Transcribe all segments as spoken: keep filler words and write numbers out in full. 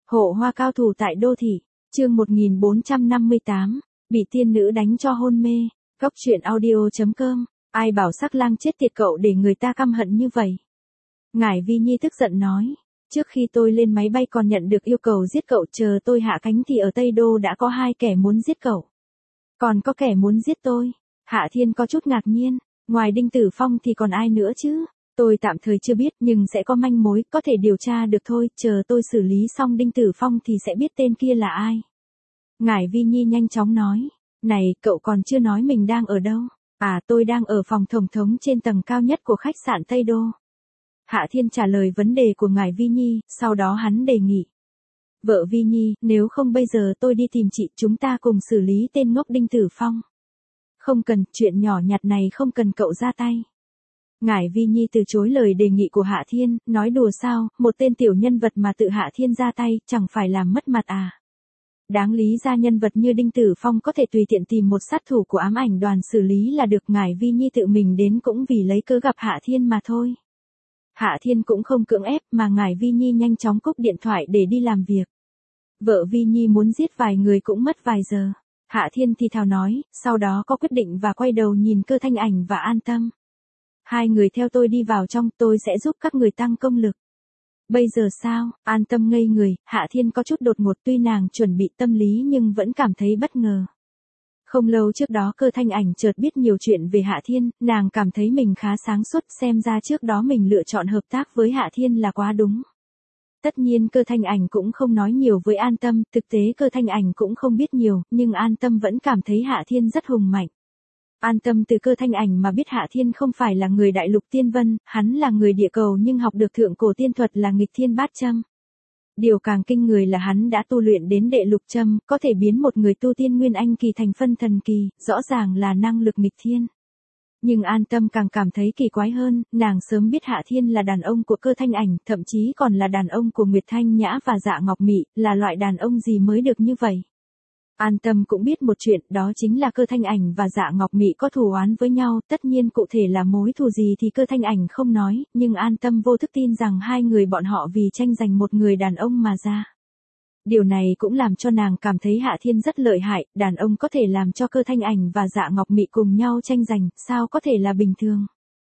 Hộ hoa cao thủ tại đô thị, chương một nghìn bốn trăm năm mươi tám, bị tiên nữ đánh cho hôn mê, góc truyện audio.com, ai bảo sắc lang chết tiệt cậu để người ta căm hận như vậy. Ngải Vi Nhi tức giận nói, trước khi tôi lên máy bay còn nhận được yêu cầu giết cậu, chờ tôi hạ cánh thì ở Tây Đô đã có hai kẻ muốn giết cậu. Còn có kẻ muốn giết tôi. Hạ Thiên có chút ngạc nhiên, ngoài Đinh Tử Phong thì còn ai nữa chứ? Tôi tạm thời chưa biết nhưng sẽ có manh mối, có thể điều tra được thôi, chờ tôi xử lý xong Đinh Tử Phong thì sẽ biết tên kia là ai. Ngải Vi Nhi nhanh chóng nói, này, cậu còn chưa nói mình đang ở đâu? À, tôi đang ở phòng tổng thống trên tầng cao nhất của khách sạn Tây Đô. Hạ Thiên trả lời vấn đề của Ngải Vi Nhi, sau đó hắn đề nghị. Vợ Vi Nhi, nếu không bây giờ tôi đi tìm chị, chúng ta cùng xử lý tên ngốc Đinh Tử Phong. Không cần, chuyện nhỏ nhặt này không cần cậu ra tay. Ngải Vi Nhi từ chối lời đề nghị của Hạ Thiên, nói đùa sao, một tên tiểu nhân vật mà tự Hạ Thiên ra tay, chẳng phải làm mất mặt à. Đáng lý ra nhân vật như Đinh Tử Phong có thể tùy tiện tìm một sát thủ của ám ảnh đoàn xử lý là được, Ngải Vi Nhi tự mình đến cũng vì lấy cớ gặp Hạ Thiên mà thôi. Hạ Thiên cũng không cưỡng ép mà Ngải Vi Nhi nhanh chóng cúp điện thoại để đi làm việc. Vợ Vi Nhi muốn giết vài người cũng mất vài giờ. Hạ Thiên thì thào nói, sau đó có quyết định và quay đầu nhìn Cơ Thanh Ảnh và An Tâm. Hai người theo tôi đi vào trong, tôi sẽ giúp các người tăng công lực. Bây giờ sao? An Tâm ngây người, Hạ Thiên có chút đột ngột, tuy nàng chuẩn bị tâm lý nhưng vẫn cảm thấy bất ngờ. Không lâu trước đó Cơ Thanh Ảnh chợt biết nhiều chuyện về Hạ Thiên, nàng cảm thấy mình khá sáng suốt, xem ra trước đó mình lựa chọn hợp tác với Hạ Thiên là quá đúng. Tất nhiên Cơ Thanh Ảnh cũng không nói nhiều với An Tâm, thực tế Cơ Thanh Ảnh cũng không biết nhiều, nhưng An Tâm vẫn cảm thấy Hạ Thiên rất hùng mạnh. An Tâm từ Cơ Thanh Ảnh mà biết Hạ Thiên không phải là người đại lục tiên vân, hắn là người địa cầu nhưng học được thượng cổ tiên thuật là nghịch thiên bát châm. Điều càng kinh người là hắn đã tu luyện đến đệ lục châm, có thể biến một người tu tiên nguyên anh kỳ thành phân thần kỳ, rõ ràng là năng lực nghịch thiên. Nhưng An Tâm càng cảm thấy kỳ quái hơn, nàng sớm biết Hạ Thiên là đàn ông của Cơ Thanh Ảnh, thậm chí còn là đàn ông của Nguyệt Thanh Nhã và Dạ Ngọc Mị, là loại đàn ông gì mới được như vậy. An Tâm cũng biết một chuyện, đó chính là Cơ Thanh Ảnh và Dạ Ngọc Mị có thù oán với nhau, tất nhiên cụ thể là mối thù gì thì Cơ Thanh Ảnh không nói, nhưng An Tâm vô thức tin rằng hai người bọn họ vì tranh giành một người đàn ông mà ra. Điều này cũng làm cho nàng cảm thấy Hạ Thiên rất lợi hại, đàn ông có thể làm cho Cơ Thanh Ảnh và Dạ Ngọc Mị cùng nhau tranh giành, sao có thể là bình thường.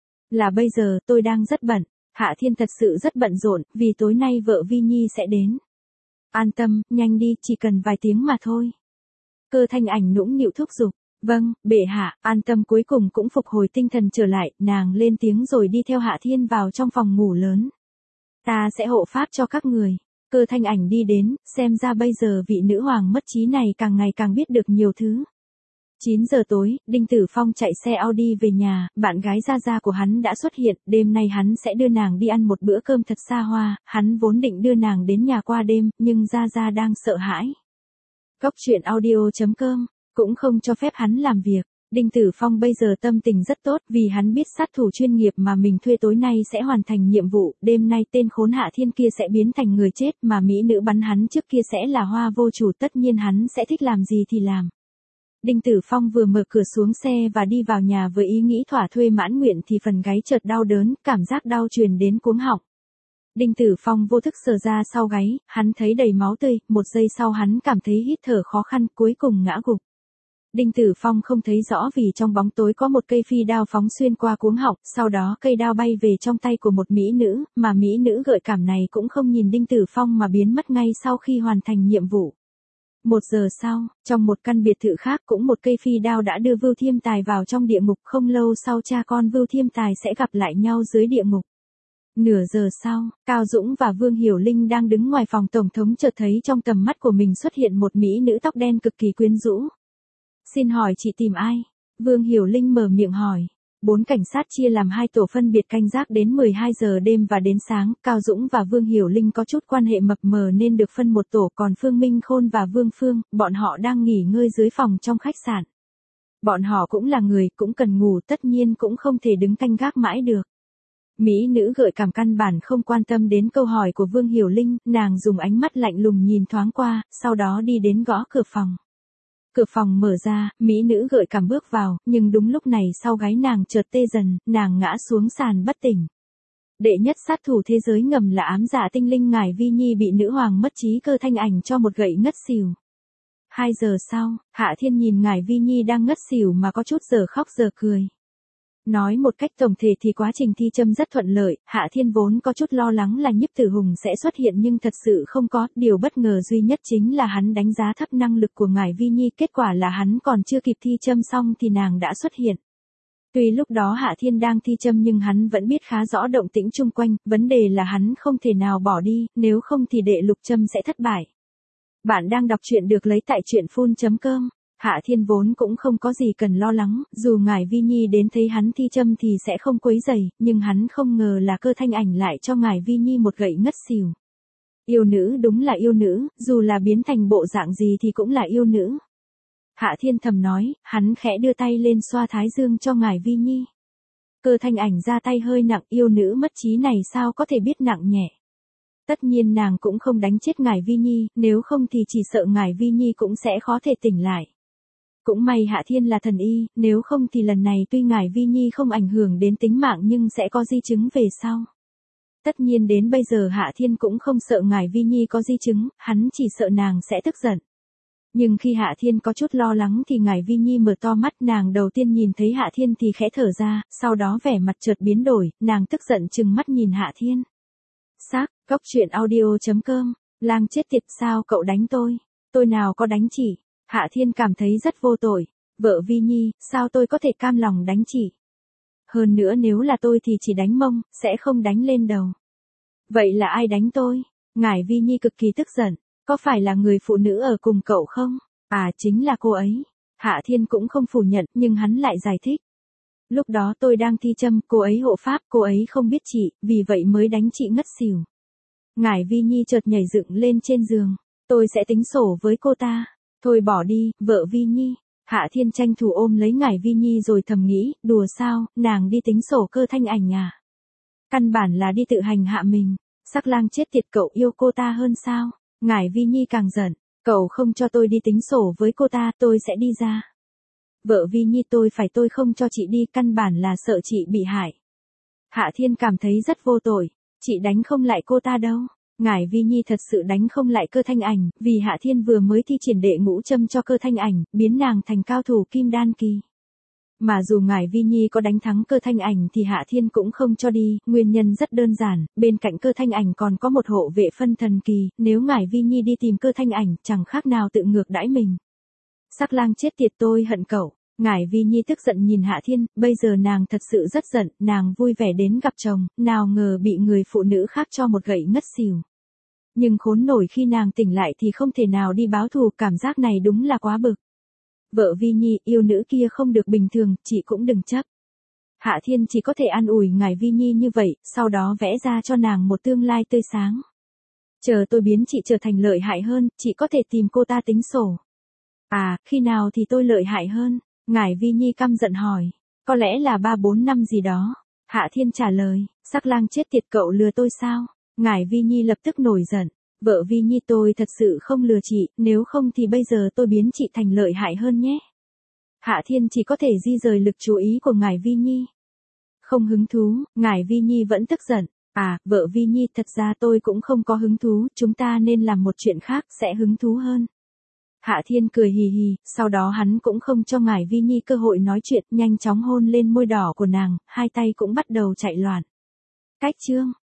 Là bây giờ, tôi đang rất bận, Hạ Thiên thật sự rất bận rộn, vì tối nay vợ Vi Nhi sẽ đến. An Tâm, nhanh đi, chỉ cần vài tiếng mà thôi. Cơ Thanh Ảnh nũng nịu thúc giục, vâng, bệ hạ. An Tâm cuối cùng cũng phục hồi tinh thần trở lại, nàng lên tiếng rồi đi theo Hạ Thiên vào trong phòng ngủ lớn. Ta sẽ hộ pháp cho các người. Cơ Thanh Ảnh đi đến, xem ra bây giờ vị nữ hoàng mất trí này càng ngày càng biết được nhiều thứ. chín giờ tối, Đinh Tử Phong chạy xe Audi về nhà, bạn gái Gia Gia của hắn đã xuất hiện, đêm nay hắn sẽ đưa nàng đi ăn một bữa cơm thật xa hoa, hắn vốn định đưa nàng đến nhà qua đêm, nhưng Gia Gia đang sợ hãi. Góc truyện audio.com, cũng không cho phép hắn làm việc. Đinh Tử Phong bây giờ tâm tình rất tốt vì hắn biết sát thủ chuyên nghiệp mà mình thuê tối nay sẽ hoàn thành nhiệm vụ, đêm nay tên khốn Hạ Thiên kia sẽ biến thành người chết mà mỹ nữ bắn hắn trước kia sẽ là Hoa Vô Chủ, tất nhiên hắn sẽ thích làm gì thì làm. Đinh Tử Phong vừa mở cửa xuống xe và đi vào nhà với ý nghĩ thỏa thuê mãn nguyện thì phần gáy chợt đau đớn, cảm giác đau truyền đến cuống họng. Đinh Tử Phong vô thức sờ ra sau gáy, hắn thấy đầy máu tươi, một giây sau hắn cảm thấy hít thở khó khăn, cuối cùng ngã gục. Đinh Tử Phong không thấy rõ vì trong bóng tối có một cây phi đao phóng xuyên qua cuống họng, sau đó cây đao bay về trong tay của một mỹ nữ, mà mỹ nữ gợi cảm này cũng không nhìn Đinh Tử Phong mà biến mất ngay sau khi hoàn thành nhiệm vụ. Một giờ sau, trong một căn biệt thự khác cũng một cây phi đao đã đưa Vưu Thiêm Tài vào trong địa ngục, không lâu sau cha con Vưu Thiêm Tài sẽ gặp lại nhau dưới địa ngục. Nửa giờ sau, Cao Dũng và Vương Hiểu Linh đang đứng ngoài phòng tổng thống chợt thấy trong tầm mắt của mình xuất hiện một mỹ nữ tóc đen cực kỳ quyến rũ. Xin hỏi chị tìm ai? Vương Hiểu Linh mở miệng hỏi. Bốn cảnh sát chia làm hai tổ phân biệt canh gác đến mười hai giờ đêm và đến sáng, Cao Dũng và Vương Hiểu Linh có chút quan hệ mập mờ nên được phân một tổ, còn Phương Minh Khôn và Vương Phương, bọn họ đang nghỉ ngơi dưới phòng trong khách sạn. Bọn họ cũng là người, cũng cần ngủ, tất nhiên cũng không thể đứng canh gác mãi được. Mỹ nữ gợi cảm căn bản không quan tâm đến câu hỏi của Vương Hiểu Linh, nàng dùng ánh mắt lạnh lùng nhìn thoáng qua, sau đó đi đến gõ cửa phòng. Cửa phòng mở ra, mỹ nữ gợi cảm bước vào, nhưng đúng lúc này sau gáy nàng chợt tê dần, nàng ngã xuống sàn bất tỉnh. Đệ nhất sát thủ thế giới ngầm là ám dạ tinh linh Ngải Vi Nhi bị nữ hoàng mất trí Cơ Thanh Ảnh cho một gậy ngất xỉu. Hai giờ sau, Hạ Thiên nhìn Ngải Vi Nhi đang ngất xỉu mà có chút giờ khóc giờ cười. Nói một cách tổng thể thì quá trình thi châm rất thuận lợi, Hạ Thiên vốn có chút lo lắng là Nhiếp Tử Hùng sẽ xuất hiện nhưng thật sự không có, điều bất ngờ duy nhất chính là hắn đánh giá thấp năng lực của Ngải Vi Nhi, kết quả là hắn còn chưa kịp thi châm xong thì nàng đã xuất hiện. Tuy lúc đó Hạ Thiên đang thi châm nhưng hắn vẫn biết khá rõ động tĩnh chung quanh, vấn đề là hắn không thể nào bỏ đi, nếu không thì đệ lục châm sẽ thất bại. Bạn đang đọc truyện được lấy tại truyện phun chấm com. Hạ Thiên vốn cũng không có gì cần lo lắng, dù Ngải Vi Nhi đến thấy hắn thi châm thì sẽ không quấy rầy, nhưng hắn không ngờ là Cơ Thanh Ảnh lại cho Ngải Vi Nhi một gậy ngất xỉu. Yêu nữ đúng là yêu nữ, dù là biến thành bộ dạng gì thì cũng là yêu nữ. Hạ Thiên thầm nói, hắn khẽ đưa tay lên xoa thái dương cho Ngải Vi Nhi. Cơ Thanh Ảnh ra tay hơi nặng, yêu nữ mất trí này sao có thể biết nặng nhẹ. Tất nhiên nàng cũng không đánh chết Ngải Vi Nhi, nếu không thì chỉ sợ Ngải Vi Nhi cũng sẽ khó thể tỉnh lại. Cũng may Hạ Thiên là thần y, nếu không thì lần này tuy Ngải Vi Nhi không ảnh hưởng đến tính mạng nhưng sẽ có di chứng về sau. Tất nhiên đến bây giờ Hạ Thiên cũng không sợ Ngải Vi Nhi có di chứng, hắn chỉ sợ nàng sẽ tức giận. Nhưng khi Hạ Thiên có chút lo lắng thì Ngải Vi Nhi mở to mắt, nàng đầu tiên nhìn thấy Hạ Thiên thì khẽ thở ra, sau đó vẻ mặt chợt biến đổi, nàng tức giận trừng mắt nhìn Hạ Thiên. Xác, góc truyện audio chấm com, lang chết tiệt, sao cậu đánh tôi? Tôi nào có đánh chị? Hạ Thiên cảm thấy rất vô tội. Vợ Vi Nhi, sao tôi có thể cam lòng đánh chị? Hơn nữa nếu là tôi thì chỉ đánh mông, sẽ không đánh lên đầu. Vậy là ai đánh tôi? Ngải Vi Nhi cực kỳ tức giận. Có phải là người phụ nữ ở cùng cậu không? À, chính là cô ấy. Hạ Thiên cũng không phủ nhận, nhưng hắn lại giải thích. Lúc đó tôi đang thi châm, cô ấy hộ pháp, cô ấy không biết chị, vì vậy mới đánh chị ngất xỉu. Ngải Vi Nhi chợt nhảy dựng lên trên giường. Tôi sẽ tính sổ với cô ta. Thôi bỏ đi, vợ Vi Nhi. Hạ Thiên tranh thủ ôm lấy Ngải Vi Nhi rồi thầm nghĩ, đùa sao, nàng đi tính sổ Cơ Thanh Ảnh à? Căn bản là đi tự hành hạ mình. Sắc lang chết tiệt, cậu yêu cô ta hơn sao? Ngải Vi Nhi càng giận, cậu không cho tôi đi tính sổ với cô ta, tôi sẽ đi ra. Vợ Vi Nhi, tôi phải tôi không cho chị đi, căn bản là sợ chị bị hại. Hạ Thiên cảm thấy rất vô tội, chị đánh không lại cô ta đâu. Ngải Vi Nhi thật sự đánh không lại Cơ Thanh Ảnh, vì Hạ Thiên vừa mới thi triển đệ ngũ châm cho Cơ Thanh Ảnh, biến nàng thành cao thủ kim đan kỳ. Mà dù Ngải Vi Nhi có đánh thắng Cơ Thanh Ảnh thì Hạ Thiên cũng không cho đi, nguyên nhân rất đơn giản, bên cạnh Cơ Thanh Ảnh còn có một hộ vệ phân thần kỳ, nếu Ngải Vi Nhi đi tìm Cơ Thanh Ảnh chẳng khác nào tự ngược đãi mình. Sắc lang chết tiệt, tôi hận cậu. Ngải Vi Nhi tức giận nhìn Hạ Thiên, bây giờ nàng thật sự rất giận, nàng vui vẻ đến gặp chồng, nào ngờ bị người phụ nữ khác cho một gậy ngất xỉu. Nhưng khốn nổi khi nàng tỉnh lại thì không thể nào đi báo thù, cảm giác này đúng là quá bực. Vợ Vi Nhi, yêu nữ kia không được bình thường, chị cũng đừng chấp. Hạ Thiên chỉ có thể an ủi Ngải Vi Nhi như vậy, sau đó vẽ ra cho nàng một tương lai tươi sáng. Chờ tôi biến chị trở thành lợi hại hơn, chị có thể tìm cô ta tính sổ. À, khi nào thì tôi lợi hại hơn? Ngải Vi Nhi căm giận hỏi. Có lẽ là ba bốn năm gì đó. Hạ Thiên trả lời, sắc lang chết tiệt, cậu lừa tôi sao? Ngải Vi Nhi lập tức nổi giận. Vợ Vi Nhi, tôi thật sự không lừa chị, nếu không thì bây giờ tôi biến chị thành lợi hại hơn nhé. Hạ Thiên chỉ có thể di rời lực chú ý của Ngải Vi Nhi. Không hứng thú, Ngải Vi Nhi vẫn tức giận. À, vợ Vi Nhi, thật ra tôi cũng không có hứng thú, chúng ta nên làm một chuyện khác, sẽ hứng thú hơn. Hạ Thiên cười hì hì, sau đó hắn cũng không cho Ngải Vi Nhi cơ hội nói chuyện, nhanh chóng hôn lên môi đỏ của nàng, hai tay cũng bắt đầu chạy loạn. Cách chương